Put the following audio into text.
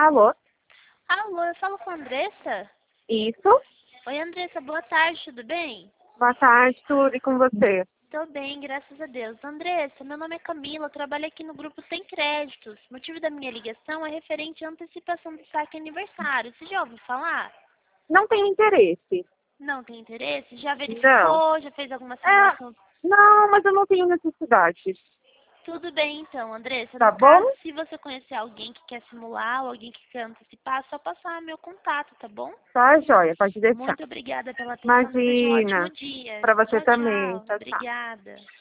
Alô? Alô, eu falo com a Andressa? Isso? Oi, Andressa, boa tarde, tudo bem? Boa tarde, tudo e com você? Tô bem, graças a Deus. Andressa, meu nome é Camila, eu trabalho aqui no grupo Sem Créditos. O motivo da minha ligação é referente à antecipação do saque aniversário. Você já ouviu falar? Não tenho interesse. Não tem interesse? Já Não. verificou? Já fez alguma É, simulação? não, mas eu não tenho necessidade. Tudo bem, então, Andressa. Tá No bom? caso, se você conhecer alguém que quer simular ou alguém que quer antecipar, é só passar meu contato, tá bom? Tá, joia, pode deixar. Muito obrigada pela atenção. Desejo um ótimo Imagina. dia. Pra você Tchau, também. tchau. Tchau, tchau. Obrigada.